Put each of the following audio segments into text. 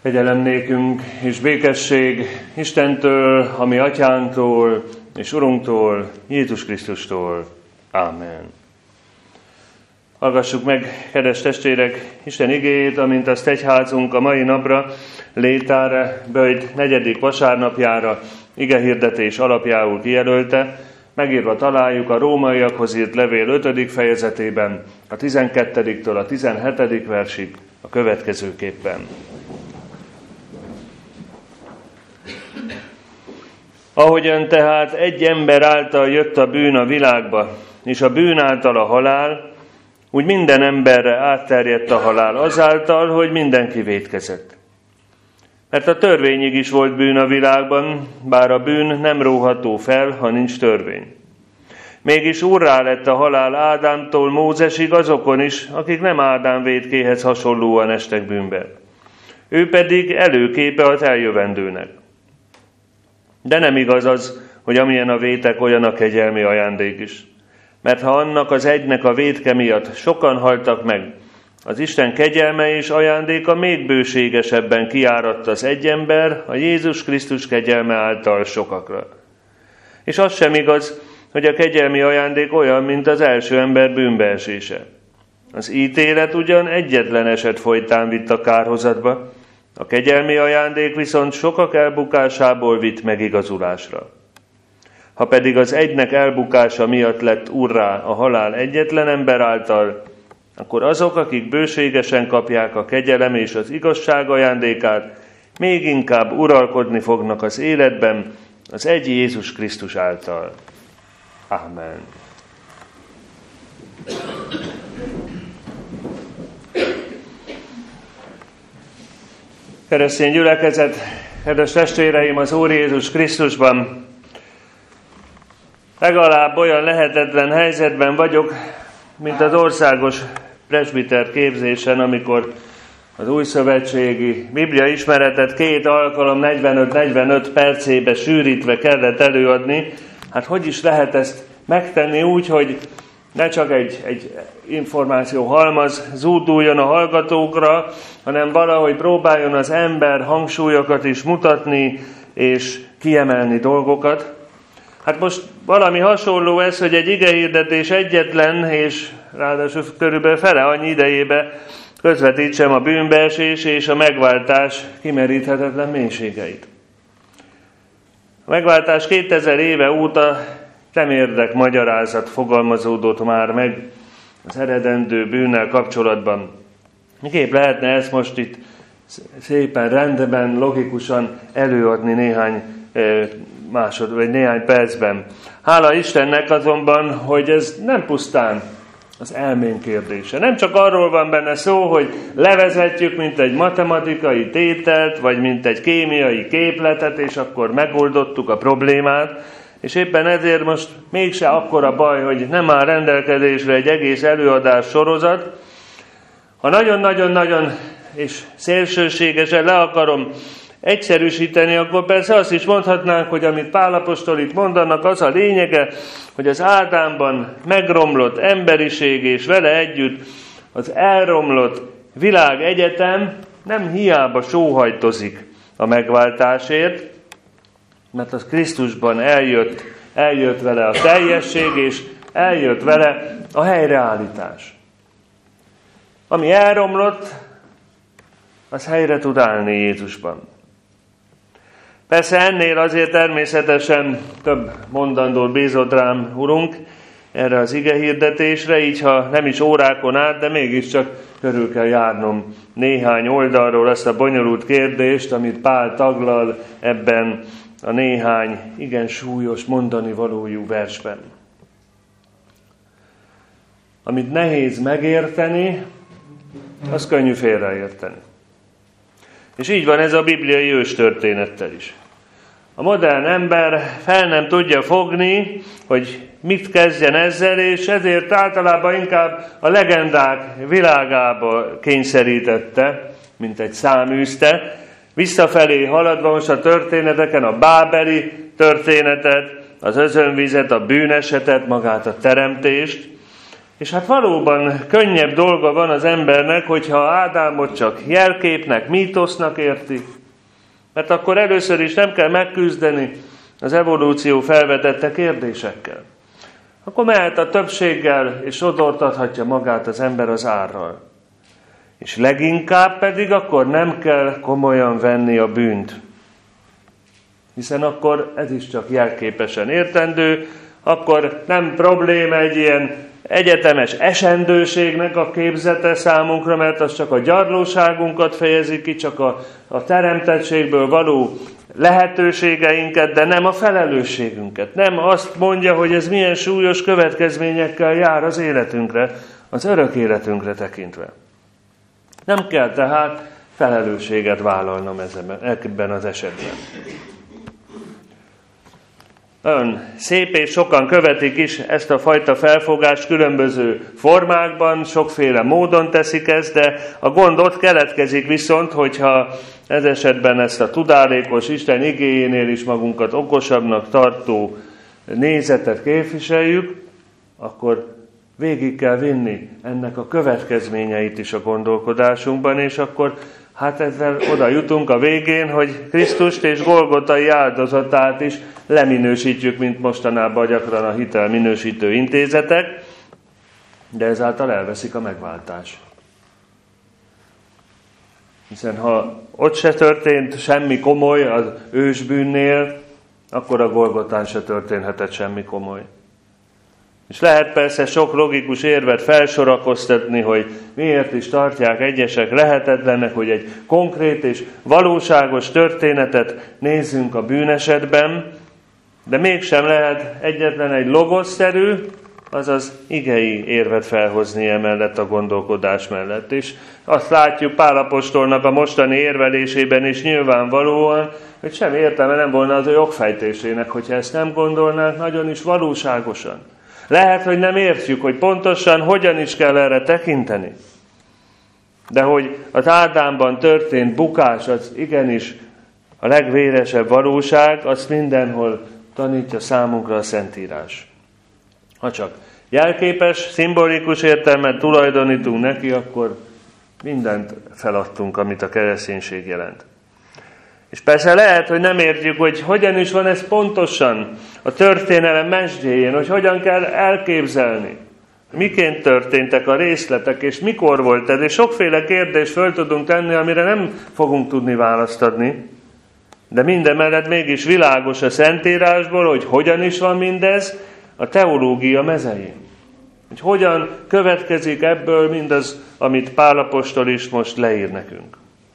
Kegyelem nékünk és békesség Istentől, a mi atyánktól és Urunktól, Jézus Krisztustól. Ámen. Hallgassuk meg, kedves testvérek, Isten igéjét, amint azt egyházunk a mai napra, létára, böjt 4. vasárnapjára, igehirdetés alapjául kijelölte. Megírva találjuk a Rómaiakhoz írt levél 5. fejezetében, a 12-től a 17. versig a következőképpen. Ahogyan tehát egy ember által jött a bűn a világba, és a bűn által a halál, úgy minden emberre átterjedt a halál azáltal, hogy mindenki vétkezett. Mert a törvényig is volt bűn a világban, bár a bűn nem róható fel, ha nincs törvény. Mégis úrrá lett a halál Ádámtól Mózesig azokon is, akik nem Ádám vétkéhez hasonlóan estek bűnbe. Ő pedig előképe az eljövendőnek. De nem igaz az, hogy amilyen a vétek, olyan a kegyelmi ajándék is. Mert ha annak az egynek a vétke miatt sokan haltak meg, az Isten kegyelme és ajándéka még bőségesebben kiáradt az egy ember, a Jézus Krisztus kegyelme által sokakra. És az sem igaz, hogy a kegyelmi ajándék olyan, mint az első ember bűnbeesése. Az ítélet ugyan egyetlen eset folytán vitt a kárhozatba, a kegyelmi ajándék viszont sokak elbukásából vitt megigazulásra. Ha pedig az egynek elbukása miatt lett úrrá a halál egyetlen ember által, akkor azok, akik bőségesen kapják a kegyelem és az igazság ajándékát, még inkább uralkodni fognak az életben az egy Jézus Krisztus által. Amen. Keresztény gyülekezet, kedves testvéreim az Úr Jézus Krisztusban, legalább olyan lehetetlen helyzetben vagyok, mint az országos presbiter képzésen, amikor az újszövetségi Biblia ismeretet 2 alkalom 45-45 percébe sűrítve kellett előadni. Hát hogy is lehet ezt megtenni úgy, hogy ne csak egy információ halmaz zúduljon a hallgatókra, hanem valahogy próbáljon az ember hangsúlyokat is mutatni és kiemelni dolgokat. Hát most valami hasonló ez, hogy egy igehirdetés egyetlen, és ráadásul körülbelül fele annyi idejébe közvetítsem a bűnbeesés és a megváltás kimeríthetetlen mélységeit. A megváltás 2000 éve óta nem érdek magyarázat fogalmazódott már meg az eredendő bűnnel kapcsolatban. Miképp lehetne ezt most itt szépen, rendben, logikusan előadni néhány néhány percben. Hála Istennek azonban, hogy ez nem pusztán az elmén kérdése. Nem csak arról van benne szó, hogy levezetjük, mint egy matematikai tételt, vagy mint egy kémiai képletet, és akkor megoldottuk a problémát, és éppen ezért most mégse akkora baj, hogy nem áll rendelkezésre egy egész előadás sorozat. Ha nagyon-nagyon-nagyon és szélsőségesen le akarom egyszerűsíteni, akkor persze azt is mondhatnánk, hogy amit Pál apostol itt mondanak, az a lényege, hogy az Ádámban megromlott emberiség és vele együtt az elromlott világegyetem nem hiába sóhajtozik a megváltásért, mert az Krisztusban eljött vele a teljesség, és eljött vele a helyreállítás. Ami elromlott, az helyre tud állni Jézusban. Persze ennél azért természetesen több mondandót bízott rám Urunk erre az igehirdetésre, így ha nem is órákon át, de mégiscsak körül kell járnom néhány oldalról azt a bonyolult kérdést, amit Pál taglal ebben a néhány igen súlyos mondani valójú versben. Amit nehéz megérteni, az könnyű félreérteni. És így van ez a bibliai őstörténettel is. A modern ember fel nem tudja fogni, hogy mit kezdjen ezzel, és ezért általában inkább a legendák világába kényszerítette, mint egy száműzte. Visszafelé haladva most a történeteken a bábeli történetet, az özönvizet, a bűnesetet, magát a teremtést, És hát valóban könnyebb dolga van az embernek, hogyha Ádámot csak jelképnek, mítosznak érti, mert akkor először is nem kell megküzdeni az evolúció felvetette kérdésekkel. Akkor mehet a többséggel, és odortathatja magát az ember az árral. És leginkább pedig akkor nem kell komolyan venni a bűnt. Hiszen akkor ez is csak jelképesen értendő, akkor nem probléma egy ilyen egyetemes esendőségnek a képzete számunkra, mert az csak a gyarlóságunkat fejezi ki, csak a teremtettségből való lehetőségeinket, de nem a felelősségünket. Nem azt mondja, hogy ez milyen súlyos következményekkel jár az életünkre, az örök életünkre tekintve. Nem kell tehát felelősséget vállalnom ebben az esetben. Nagyon szép, és sokan követik is ezt a fajta felfogást különböző formákban, sokféle módon teszik ezt, de a gond ott keletkezik viszont, hogyha ez esetben ezt a tudálékos Isten igéjénél is magunkat okosabbnak tartó nézetet képviseljük, akkor végig kell vinni ennek a következményeit is a gondolkodásunkban, és akkor hát ezzel oda jutunk a végén, hogy Krisztust és Golgotai áldozatát is leminősítjük, mint mostanában gyakran a hitelminősítő intézetek, de ezáltal elveszik a megváltás. Hiszen ha ott se történt semmi komoly az ősbűnnél, akkor a Golgotán se történhetett semmi komoly. És lehet persze sok logikus érvet felsorakoztatni, hogy miért is tartják egyesek lehetetlennek, hogy egy konkrét és valóságos történetet nézzünk a bűnesetben, de mégsem lehet egyetlen egy logosszerű, azaz igei érvet felhozni emellett a gondolkodás mellett. És azt látjuk Pál apostolnak a mostani érvelésében is nyilvánvalóan, hogy semmi értelme nem volna az ő jogfejtésének, hogyha ezt nem gondolnánk nagyon is valóságosan. Lehet, hogy nem értjük, hogy pontosan hogyan is kell erre tekinteni. De hogy az Ádámban történt bukás, az igenis a legvéresebb valóság, azt mindenhol tanítja számunkra a Szentírás. Ha csak jelképes, szimbolikus értelmet tulajdonítunk neki, akkor mindent feladtunk, amit a kereszténység jelent. És persze lehet, hogy nem értjük, hogy hogyan is van ez pontosan a történelem mesdjéjén, hogy hogyan kell elképzelni, miként történtek a részletek, és mikor volt ez, és sokféle kérdést föl tudunk tenni, amire nem fogunk tudni választ adni, de mindemellett mégis világos a Szentírásból, hogy hogyan is van mindez a teológia mezején. Hogy hogyan következik ebből mindaz, amit Pál apostol is most leír nekünk.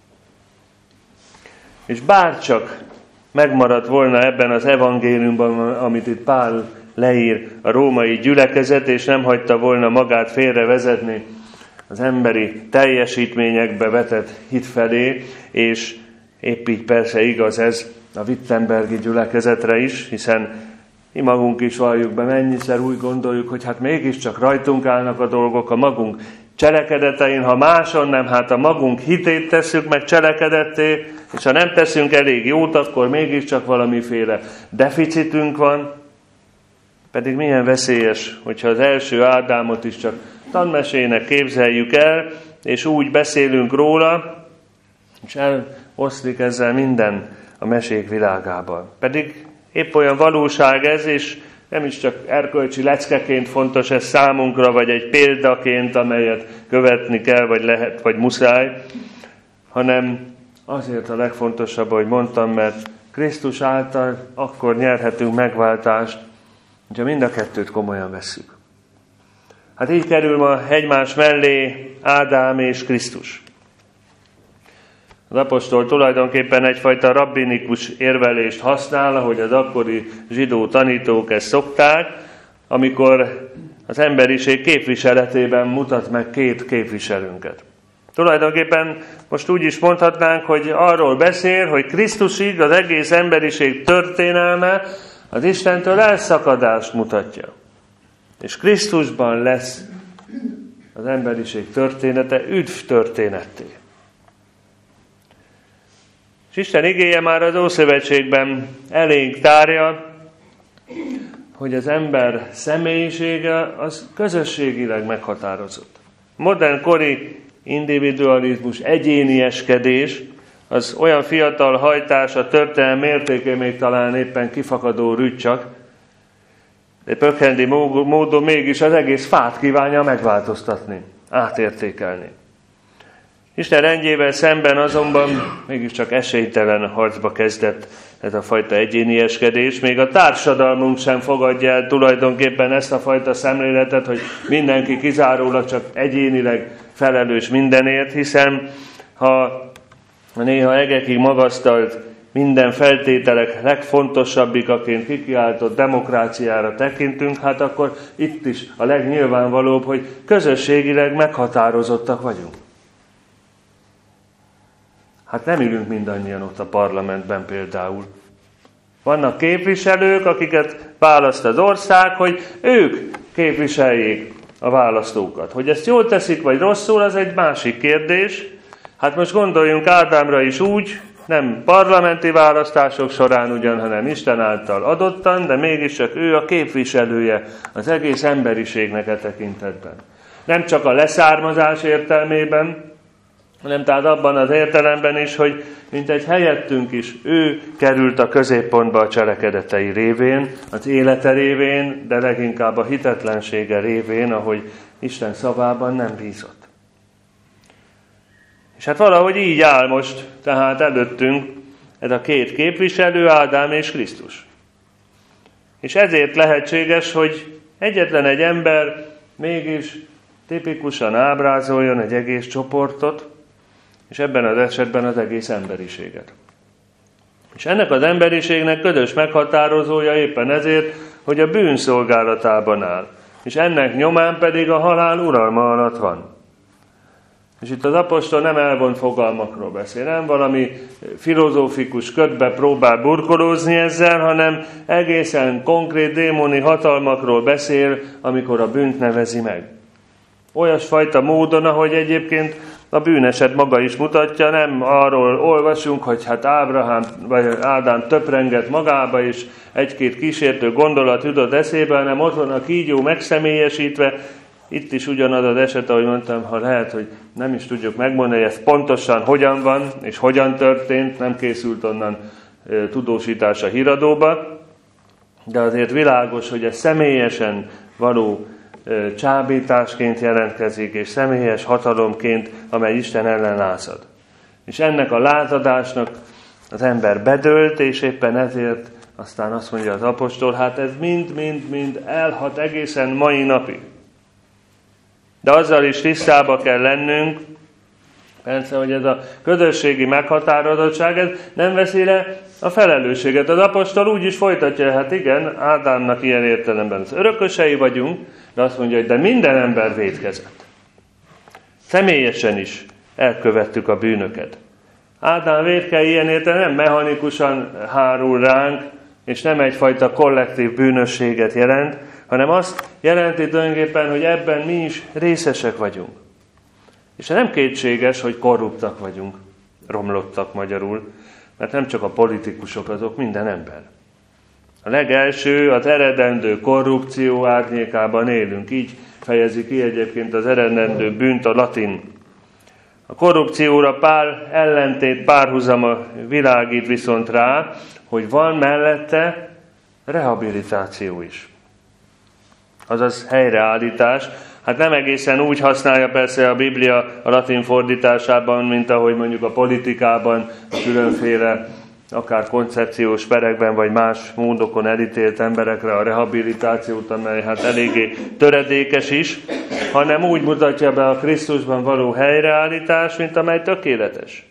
És bárcsak megmaradt volna ebben az evangéliumban, amit itt Pál leír a római gyülekezet, és nem hagyta volna magát félrevezetni az emberi teljesítményekbe vetett hit felé, és épp így persze igaz ez a wittenbergi gyülekezetre is, hiszen mi magunk is valljuk be, mennyiszer úgy gondoljuk, hogy hát mégiscsak rajtunk állnak a dolgok, a magunk cselekedetein, ha máson nem, hát a magunk hitét tesszük meg cselekedetté, és ha nem teszünk elég jót, akkor mégiscsak valamiféle deficitünk van. Pedig milyen veszélyes, hogyha az első Ádámot is csak tanmesének képzeljük el, és úgy beszélünk róla, és eloszlik ezzel minden a mesék világában. Pedig épp olyan valóság ez, és nem is csak erkölcsi leckeként fontos ez számunkra, vagy egy példaként, amelyet követni kell, vagy lehet, vagy muszáj, hanem azért a legfontosabb, ahogy mondtam, mert Krisztus által akkor nyerhetünk megváltást, hogyha mind a kettőt komolyan vesszük. Hát így kerül ma egymás mellé Ádám és Krisztus. Az apostol tulajdonképpen egyfajta rabbinikus érvelést használ, ahogy az akkori zsidó tanítók ezt szokták, amikor az emberiség képviseletében mutat meg két képviselőnket. Tulajdonképpen most úgy is mondhatnánk, hogy arról beszél, hogy Krisztusig az egész emberiség történelme az Istentől elszakadást mutatja. És Krisztusban lesz az emberiség története üdv történetté. És Isten igéje már az Ószövetségben elénk tárja hogy az ember személyisége az közösségileg meghatározott. Modern kori individualizmus, egyénieskedés, az olyan fiatal hajtás, a történelem mértékén még talán éppen kifakadó rügy csak, de pökhendi módon mégis az egész fát kívánja megváltoztatni, átértékelni. Isten rendjével szemben azonban mégiscsak esélytelen harcba kezdett ez a fajta egyénieskedés. Még a társadalmunk sem fogadja el tulajdonképpen ezt a fajta szemléletet, hogy mindenki kizárólag csak egyénileg felelős mindenért, hiszen ha néha egekig magasztalt minden feltételek legfontosabbikaként kikiáltott demokráciára tekintünk, hát akkor itt is a legnyilvánvalóbb, hogy közösségileg meghatározottak vagyunk. Hát nem ülünk mindannyian ott a parlamentben például. Vannak képviselők, akiket választ az ország, hogy ők képviseljék a választókat. Hogy ezt jól teszik, vagy rosszul, az egy másik kérdés. Hát most gondoljunk Ádámra is úgy, nem parlamenti választások során ugyan, hanem Isten által adottan, de mégiscsak ő a képviselője az egész emberiségnek e tekintetben. Nem csak a leszármazás értelmében, hanem tehát abban az értelemben is, hogy mint egy helyettünk is, ő került a középpontba a cselekedetei révén, az élete révén, de leginkább a hitetlensége révén, ahogy Isten szavában nem bízott. És hát valahogy így áll most tehát előttünk ez a két képviselő, Ádám és Krisztus. És ezért lehetséges, hogy egyetlen egy ember mégis tipikusan ábrázoljon egy egész csoportot, és ebben az esetben az egész emberiséget. És ennek az emberiségnek közös meghatározója éppen ezért, hogy a bűn szolgálatában áll. És ennek nyomán pedig a halál uralma alatt van. És itt az apostol nem elvont fogalmakról beszél, nem valami filozófikus ködbe próbál burkolózni ezzel, hanem egészen konkrét démoni hatalmakról beszél, amikor a bűnt nevezi meg. Olyasfajta módon, ahogy egyébként a bűneset maga is mutatja, nem arról olvasunk, hogy hát Ábrahám vagy Ádám töprengett magába, és egy-két kísértő gondolat jutott eszébe, hanem ott van a kígyó megszemélyesítve. Itt is ugyanaz az eset, ahogy mondtam, ha lehet, hogy nem is tudjuk megmondani, hogy ez pontosan hogyan van, és hogyan történt, nem készült onnan tudósítás a híradóba, de azért világos, hogy ez személyesen való csábításként jelentkezik, és személyes hatalomként, amely Isten ellen lázad. És ennek a lázadásnak az ember bedőlt, és éppen ezért aztán azt mondja az apostol, hát ez mind elhat egészen mai napig. De azzal is tisztába kell lennünk, persze, hogy ez a közösségi meghatározottság, ez nem veszi le a felelősséget. Az apostol úgy is folytatja, hát igen, Ádámnak ilyen értelemben az örökösei vagyunk, de azt mondja, hogy de minden ember vétkezett. Személyesen is elkövettük a bűnöket. Ádám vétke ilyen értelemben nem mechanikusan hárul ránk, és nem egyfajta kollektív bűnösséget jelent, hanem azt jelenti tulajdonképpen, hogy ebben mi is részesek vagyunk. És nem kétséges, hogy korruptak vagyunk, romlottak magyarul, mert nem csak a politikusok, azok minden ember. A legelső, az eredendő korrupció árnyékában élünk. Így fejezi ki egyébként az eredendő bűnt a latin. A korrupcióra pár ellentét, párhuzama világít viszont rá, hogy van mellette rehabilitáció is. Azaz helyreállítás. Hát nem egészen úgy használja persze a Biblia a latin fordításában, mint ahogy mondjuk a politikában, a különféle akár koncepciós perekben, vagy más módokon elítélt emberekre a rehabilitációt, amely hát eléggé töredékes is, hanem úgy mutatja be a Krisztusban való helyreállítás, mint amely tökéletes.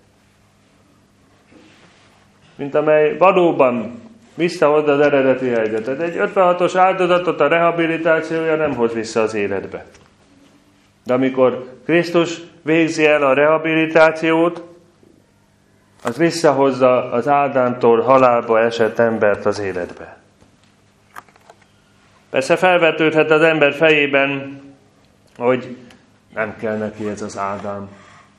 Mint amely valóban visszahozza az eredeti helyzetet. Egy 56-os áldozatot a rehabilitációja nem hoz vissza az életbe. De amikor Krisztus végzi el a rehabilitációt, az visszahozza az Ádámtól halálba esett embert az életbe. Persze felvetődhet az ember fejében, hogy nem kell neki ez az Ádám.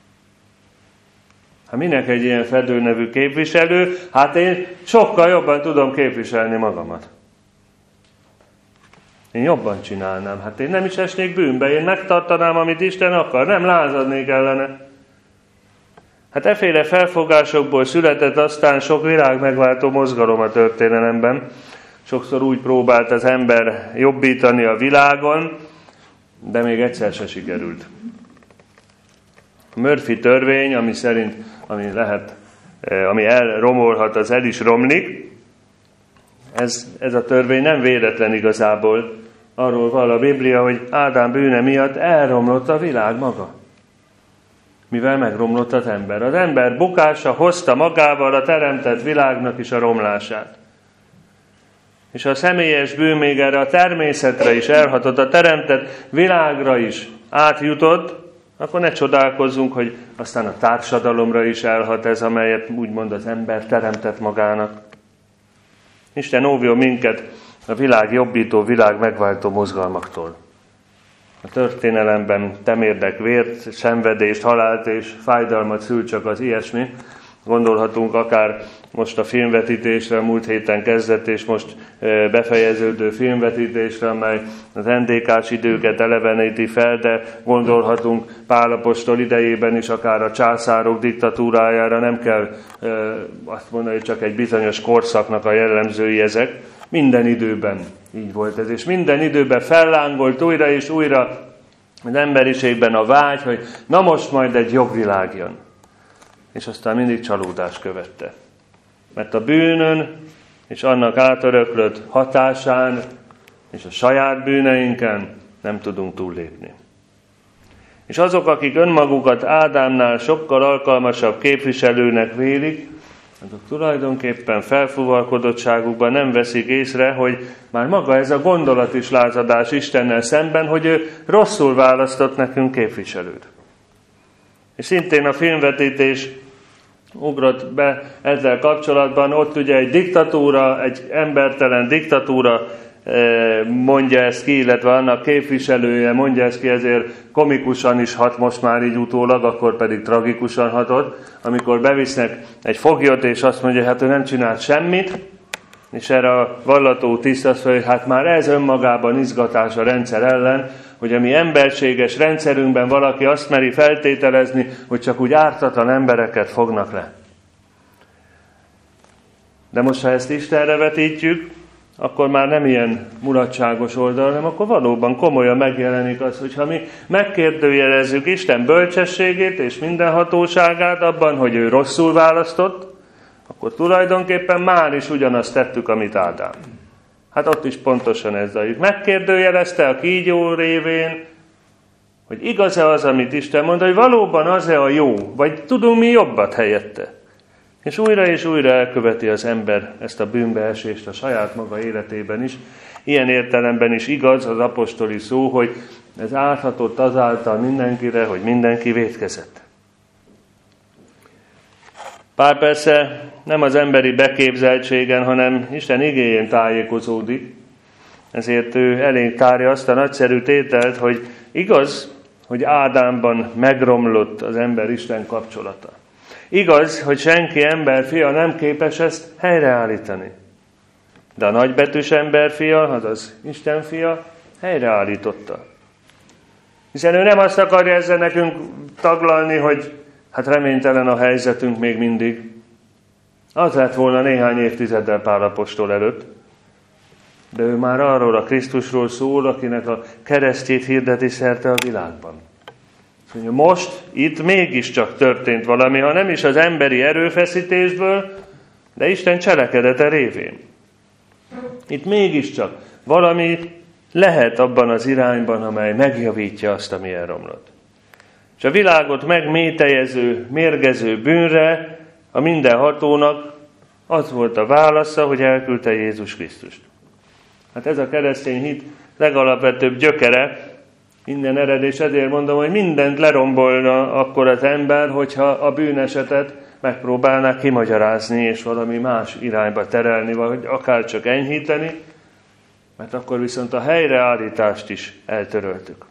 Hát minek egy ilyen Fedő nevű képviselő? Hát én sokkal jobban tudom képviselni magamat. Én jobban csinálnám. Hát én nem is esnék bűnbe, én megtartanám, amit Isten akar, nem lázadnék ellene. Hát efféle felfogásokból született aztán sok világ megváltó mozgalom a történelemben. Sokszor úgy próbált az ember jobbítani a világon, de még egyszer se sikerült. A Murphy törvény, ami elromolhat, az el is romlik. Ez a törvény nem véletlen igazából. Arról val a Biblia, hogy Ádám bűne miatt elromlott a világ maga. Mivel megromlott az ember. Az ember bukása hozta magával a teremtett világnak is a romlását. És ha a személyes bűn még erre a természetre is elhatott, a teremtett világra is átjutott, akkor ne csodálkozzunk, hogy aztán a társadalomra is elhat ez, amelyet úgymond az ember teremtett magának. Isten óvjon minket a világ jobbító, világ megváltó mozgalmaktól. A történelemben temérdek vért, szenvedést, halált és fájdalmat szül csak az ilyesmi. Gondolhatunk akár most a filmvetítésre, a múlt héten kezdett és most befejeződő filmvetítésre, amely az NDK-s időket eleveníti fel, de gondolhatunk Pál apostol idejében is akár a császárok diktatúrájára, nem kell azt mondani, hogy csak egy bizonyos korszaknak a jellemzői ezek. Minden időben így volt ez, és minden időben fellángolt újra és újra az emberiségben a vágy, hogy na most majd egy jobb világ jön. És aztán mindig csalódás követte. Mert a bűnön és annak átöröklött hatásán és a saját bűneinken nem tudunk túllépni. És azok, akik önmagukat Ádámnál sokkal alkalmasabb képviselőnek vélik, azok tulajdonképpen felfúvalkodottságukban nem veszik észre, hogy már maga ez a gondolat is lázadás Istennel szemben, hogy ő rosszul választott nekünk képviselőt. És szintén a filmvetítés ugrott be ezzel kapcsolatban, ott ugye egy diktatúra, egy embertelen diktatúra mondja ezt ki, illetve annak képviselője mondja ezt ki, ezért komikusan is hat most már így utólag, akkor pedig tragikusan hatott, amikor bevisznek egy foglyot, és azt mondja, hát ő nem csinált semmit, és erre a vallató tiszt azt mondja, hogy hát már ez önmagában izgatás a rendszer ellen, hogy a mi emberséges rendszerünkben valaki azt meri feltételezni, hogy csak úgy ártatlan embereket fognak le. De most, ha ezt Istenre vetítjük, akkor már nem ilyen mulatságos oldal, hanem akkor valóban komolyan megjelenik az, hogyha mi megkérdőjelezzük Isten bölcsességét és mindenhatóságát abban, hogy ő rosszul választott, akkor tulajdonképpen már is ugyanazt tettük, amit Ádám. Hát ott is pontosan ez zajlik. Megkérdőjelezte a kígyó révén, hogy igaz-e az, amit Isten mond, hogy valóban az-e a jó, vagy tudunk mi jobbat helyette. És újra elköveti az ember ezt a bűnbeesést a saját maga életében is. Ilyen értelemben is igaz az apostoli szó, hogy ez áthatott azáltal mindenkire, hogy mindenki vétkezett. Pál persze nem az emberi beképzeltségen, hanem Isten igéjén tájékozódik. Ezért ő elénk tárja azt a nagyszerű tételt, hogy igaz, hogy Ádámban megromlott az ember-Isten kapcsolata. Igaz, hogy senki emberfia nem képes ezt helyreállítani. De a nagybetűs emberfia, azaz Isten fia, helyreállította. Hiszen ő nem azt akarja ezzel nekünk taglalni, hogy hát reménytelen a helyzetünk még mindig. Az lett volna néhány évtizeddel Pál apostol előtt. De ő már arról a Krisztusról szól, akinek a keresztjét hirdeti szerte a világban. Most itt mégiscsak történt valami, ha nem is az emberi erőfeszítésből, de Isten cselekedete révén. Itt mégiscsak valami lehet abban az irányban, amely megjavítja azt, ami elromlott. És a világot megmétejező, mérgező bűnre a mindenhatónak az volt a válasza, hogy elküldte Jézus Krisztust. Hát ez a keresztény hit legalapvetőbb gyökere, innen ered, és ezért mondom, hogy mindent lerombolna akkor az ember, hogyha a bűnesetet megpróbálná kimagyarázni, és valami más irányba terelni, vagy akár csak enyhíteni, mert akkor viszont a helyreállítást is eltöröltük.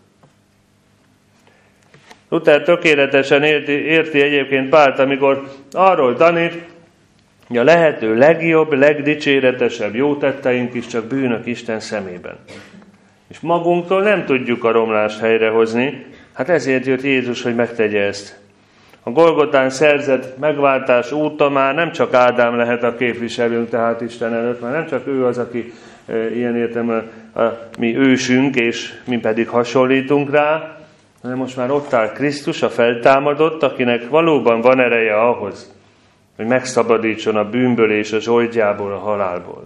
Luther tökéletesen érti egyébként Pált, amikor arról tanít, hogy a lehető legjobb, legdicséretesebb jótetteink is csak bűnök Isten szemében. És magunktól nem tudjuk a romlást helyrehozni, hát ezért jött Jézus, hogy megtegye ezt. A Golgotán szerzett megváltás óta már nem csak Ádám lehet a képviselőnk, tehát Isten előtt, már nem csak ő az, aki ilyen értelemben mi ősünk, és mi pedig hasonlítunk rá, hanem most már ott áll Krisztus, a feltámadott, akinek valóban van ereje ahhoz, hogy megszabadítson a bűnből és a zsoldjából, a halálból.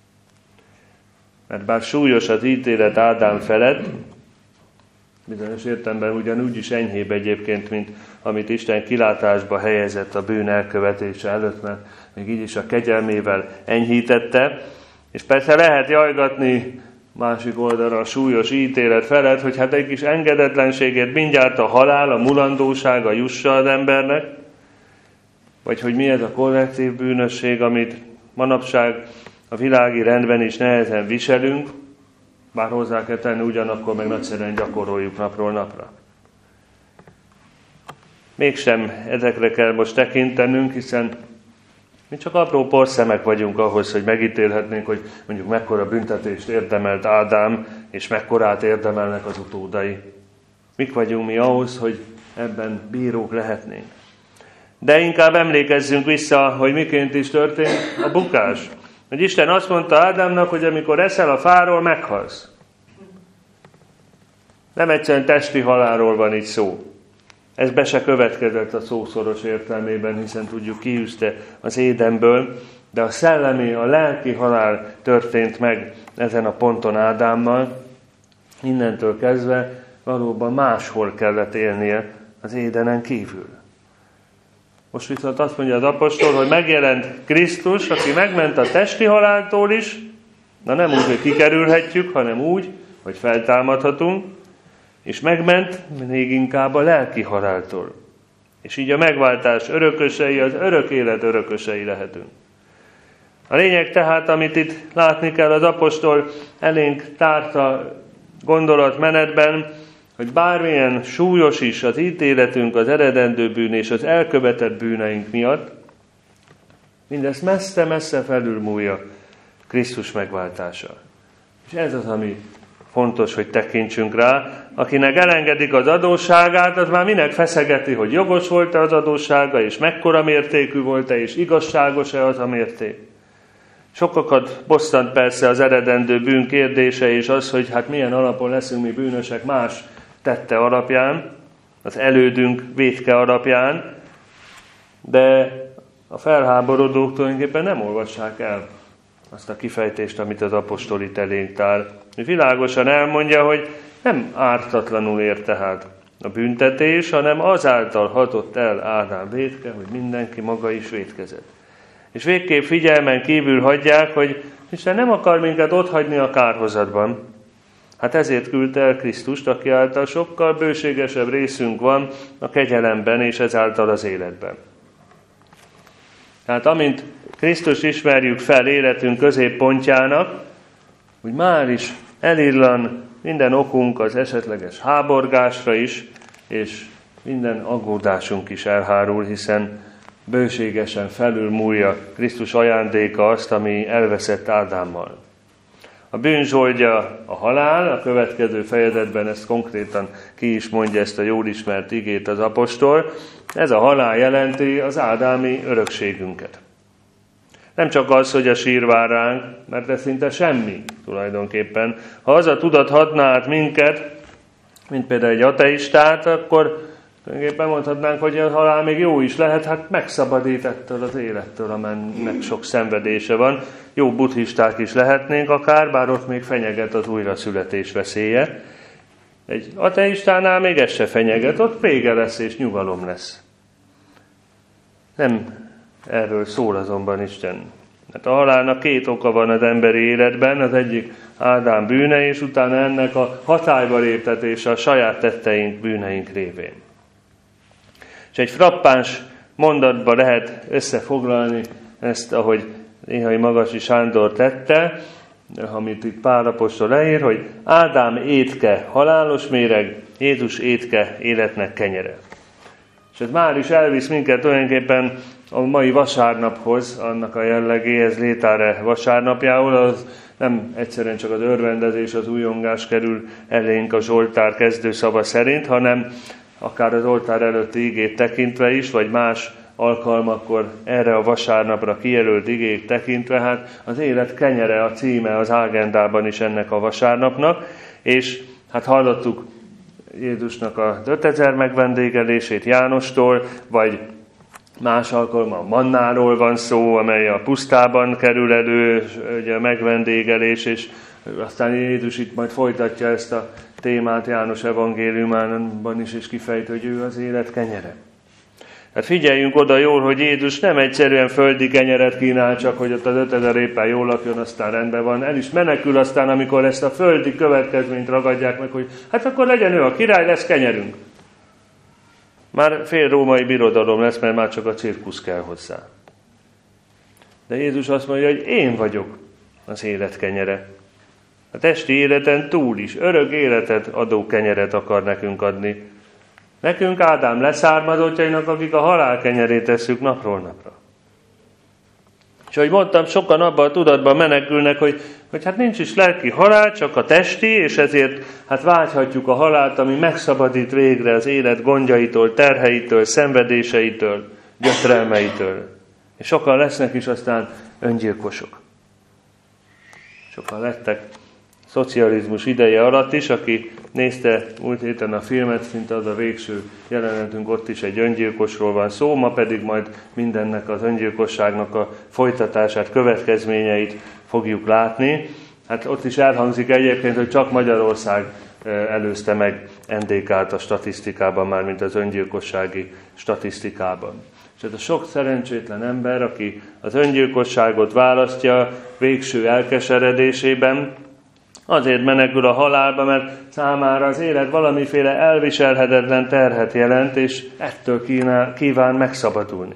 Mert bár súlyos az ítélet Ádám felett, bizonyos értelemben ugyanúgy is enyhébb egyébként, mint amit Isten kilátásba helyezett a bűn elkövetése előtt, mert még így is a kegyelmével enyhítette. És persze lehet jajgatni másik oldalra a súlyos ítélet felett, hogy hát egy kis engedetlenségét mindjárt a halál, a mulandósága jussa az embernek, vagy hogy mi ez a kollektív bűnösség, amit manapság a világi rendben is nehezen viselünk, bár hozzá kell tenni, ugyanakkor meg nagyszerűen gyakoroljuk napról napra. Mégsem ezekre kell most tekintenünk, hiszen mi csak apró porszemek vagyunk ahhoz, hogy megítélhetnénk, hogy mondjuk mekkora büntetést érdemelt Ádám, és mekkorát érdemelnek az utódai. Mik vagyunk mi ahhoz, hogy ebben bírók lehetnénk. De inkább emlékezzünk vissza, hogy miként is történt a bukás. Hogy Isten azt mondta Ádámnak, hogy amikor eszel a fáról, meghalsz. Nem egyszerűen testi halálról van itt szó. Ez be se következett a szószoros értelmében, hiszen tudjuk, kiűzte az Édenből, de a szellemi, a lelki halál történt meg ezen a ponton Ádámmal. Innentől kezdve valóban máshol kellett élnie az Édenen kívül. Most viszont azt mondja az apostol, hogy megjelent Krisztus, aki megment a testi haláltól is, de nem úgy, hogy kikerülhetjük, hanem úgy, hogy feltámadhatunk, és megment még inkább a lelki haláltól. És így a megváltás örökösei, az örök élet örökösei lehetünk. A lényeg tehát, amit itt látni kell, az apostol elénk tárta gondolatmenetben, hogy bármilyen súlyos is az ítéletünk az eredendő bűn és az elkövetett bűneink miatt, mindezt messze-messze felülmúlja Krisztus megváltása. És ez az, ami fontos, hogy tekintsünk rá. Akinek elengedik az adósságát, az már minek feszegeti, hogy jogos volt-e az adóssága, és mekkora mértékű volt-e, és igazságos-e az a mérték. Sokakat bosszant persze az eredendő bűn kérdése, és az, hogy hát milyen alapon leszünk mi bűnösek más tette alapján, az elődünk vétke alapján, de a felháborodók tulajdonképpen nem olvassák el azt a kifejtést, amit az apostol itt elénk tár. Világosan elmondja, hogy nem ártatlanul ér tehát a büntetés, hanem azáltal hatott el Ádám vétke, hogy mindenki maga is vétkezett. És végképp figyelmen kívül hagyják, hogy Isten nem akar minket otthagyni a kárhozatban. Hát ezért küldte el Krisztust, aki által sokkal bőségesebb részünk van a kegyelemben és ezáltal az életben. Tehát amint Krisztust ismerjük fel életünk középpontjának, úgy már is elillan minden okunk az esetleges háborgásra is, és minden aggódásunk is elhárul, hiszen bőségesen felülmúlja Krisztus ajándéka azt, ami elveszett Ádámmal. A bűn zsoldja a halál, a következő fejezetben ezt konkrétan ki is mondja, ezt a jól ismert igét az apostol. Ez a halál jelenti az ádámi örökségünket. Nem csak az, hogy a sír vár ránk, mert ez szinte semmi tulajdonképpen. Ha az a tudat hatná át minket, mint például egy ateistát, akkor tulajdonképpen mondhatnánk, hogy a halál még jó is lehet, hát megszabadít ettől az élettől, amennek sok szenvedése van. Jó buddhisták is lehetnénk akár, bár ott még fenyeget az újraszületés veszélye. Egy ateistánál még ez se fenyeget, ott vége lesz és nyugalom lesz. Nem erről szól azonban Isten. Hát a halálnak két oka van az emberi életben, az egyik Ádám bűne, és utána ennek a hatályba léptetése a saját tetteink, bűneink révén. És egy frappáns mondatba lehet összefoglalni ezt, ahogy Néhai Magasi Sándor tette, amit itt Pál apostol leír, hogy Ádám étke halálos méreg, Jézus étke életnek kenyere. És ez már is elvisz minket tulajdonképpen a mai vasárnaphoz, annak a jellegéhez, Létáre vasárnapjául, az nem egyszerűen csak az örvendezés, az újongás kerül elénk a Zsoltár kezdőszava szerint, hanem akár az oltár előtti igét tekintve is, vagy más alkalmakkor erre a vasárnapra kijelölt igék tekintve, hát az élet kenyere a címe az ágendában is ennek a vasárnapnak, és hát hallottuk Jézusnak a 5000 megvendégelését Jánostól, vagy más alkalommal mannáról van szó, amely a pusztában kerül elő, ugye a megvendégelés, és aztán Jézus itt majd folytatja ezt a témát János evangéliumában is, és kifejt, hogy ő az élet kenyere. Hát figyeljünk oda jól, hogy Jézus nem egyszerűen földi kenyeret kínál, csak hogy ott az 5000 éppen jól lakjon, aztán rendben van. El is menekül aztán, amikor ezt a földi következményt ragadják meg, hogy hát akkor legyen ő a király, lesz kenyerünk. Már fél római birodalom lesz, mert már csak a cirkusz kell hozzá. De Jézus azt mondja, hogy én vagyok az élet kenyere. A testi életen túl is örök életet adó kenyeret akar nekünk adni. Nekünk Ádám leszármazottjainak, akik a halál kenyerét tesszük napról napra. És ahogy mondtam, sokan abban a tudatban menekülnek, hogy hát nincs is lelki halál, csak a testi, és ezért hát vágyhatjuk a halált, ami megszabadít végre az élet gondjaitól, terheitől, szenvedéseitől, gyötrelmeitől. És sokan lesznek is aztán öngyilkosok. Sokan lettek szocializmus ideje alatt is, aki nézte múlt héten a filmet, szinte az a végső jelenetünk, ott is egy öngyilkosról van szó, ma pedig majd mindennek az öngyilkosságnak a folytatását, következményeit fogjuk látni. Hát ott is elhangzik egyébként, hogy csak Magyarország előzte meg NDK-t a statisztikában, már mint az öngyilkossági statisztikában. És ez a sok szerencsétlen ember, aki az öngyilkosságot választja végső elkeseredésében, azért menekül a halálba, mert számára az élet valamiféle elviselhetetlen terhet jelent, és ettől kíván megszabadulni.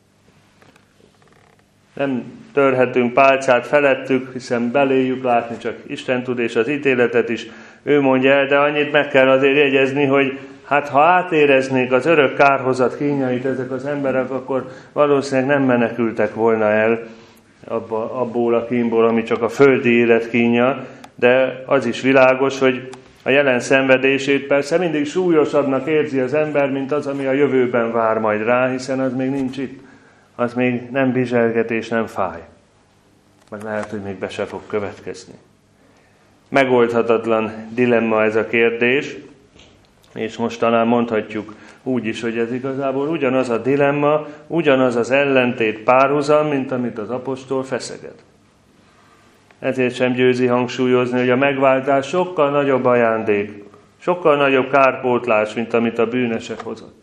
Nem törhetünk pálcát felettük, hiszen beléjük látni, csak Isten tud, és az ítéletet is ő mondja el, de annyit meg kell azért jegyezni, hogy hát ha átéreznék az örök kárhozat kínjait ezek az emberek, akkor valószínűleg nem menekültek volna el abból a kínból, ami csak a földi élet kínja, de az is világos, hogy a jelen szenvedését persze mindig súlyosabbnak érzi az ember, mint az, ami a jövőben vár majd rá, hiszen az még nincs itt. Az még nem bizserget és nem fáj. Meg lehet, hogy még be se fog következni. Megoldhatatlan dilemma ez a kérdés, és most talán mondhatjuk úgy is, hogy ez igazából ugyanaz a dilemma, ugyanaz az ellentét párhuzam, mint amit az apostol feszeget. Ezért sem győzi hangsúlyozni, hogy a megváltás sokkal nagyobb ajándék, sokkal nagyobb kárpótlás, mint amit a bűnesek hozott.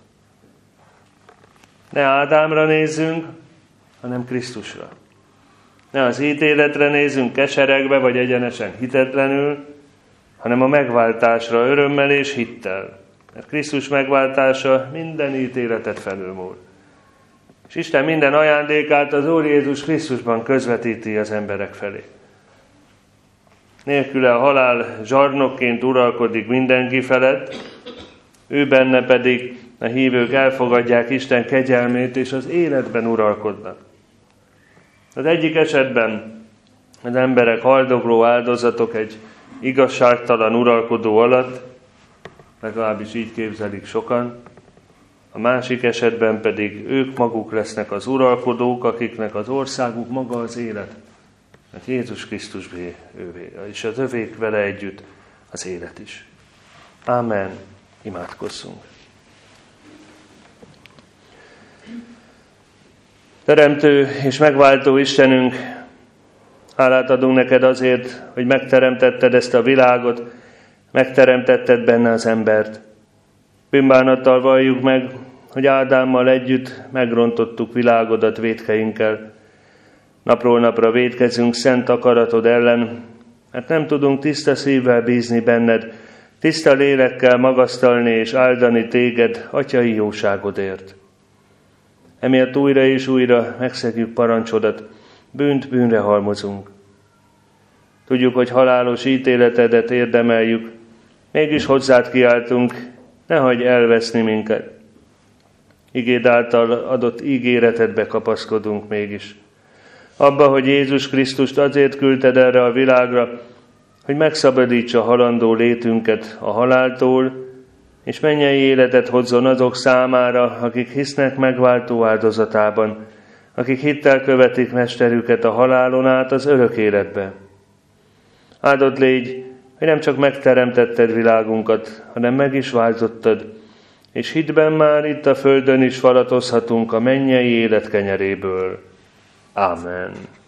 Ne Ádámra nézzünk, hanem Krisztusra. Ne az ítéletre nézzünk keseregve, vagy egyenesen hitetlenül, hanem a megváltásra örömmel és hittel. Mert Krisztus megváltása minden ítéletet felülmúl. És Isten minden ajándékát az Úr Jézus Krisztusban közvetíti az emberek felé. Nélküle a halál zsarnokként uralkodik mindenki felett, ő benne pedig a hívők elfogadják Isten kegyelmét, és az életben uralkodnak. Az egyik esetben az emberek haldokló áldozatok egy igazságtalan uralkodó alatt, legalábbis így képzelik sokan, a másik esetben pedig ők maguk lesznek az uralkodók, akiknek az országuk maga az élet. Mert Jézus Krisztusé ővé, és az övék vele együtt az élet is. Ámen. Imádkozzunk. Teremtő és megváltó Istenünk, hálát adunk neked azért, hogy megteremtetted ezt a világot, megteremtetted benne az embert. Bűnbánattal valljuk meg, hogy Ádámmal együtt megrontottuk világodat vétkeinkkel. Napról napra vétkezünk szent akaratod ellen, mert nem tudunk tiszta szívvel bízni benned, tiszta lélekkel magasztalni és áldani téged atyai jóságodért. Emiatt újra és újra megszegjük parancsodat, bűnt bűnre halmozunk. Tudjuk, hogy halálos ítéletedet érdemeljük, mégis hozzád kiáltunk, ne hagyj elveszni minket. igéd által adott ígéretedbe kapaszkodunk mégis. Abba, hogy Jézus Krisztust azért küldted erre a világra, hogy megszabadítsa halandó létünket a haláltól, és mennyei életet hozzon azok számára, akik hisznek megváltó áldozatában, akik hittel követik mesterüket a halálon át az örök életbe. Áldott légy, hogy nem csak megteremtetted világunkat, hanem meg is váltottad, és hitben már itt a földön is falatozhatunk a mennyei élet kenyeréből. Ámen.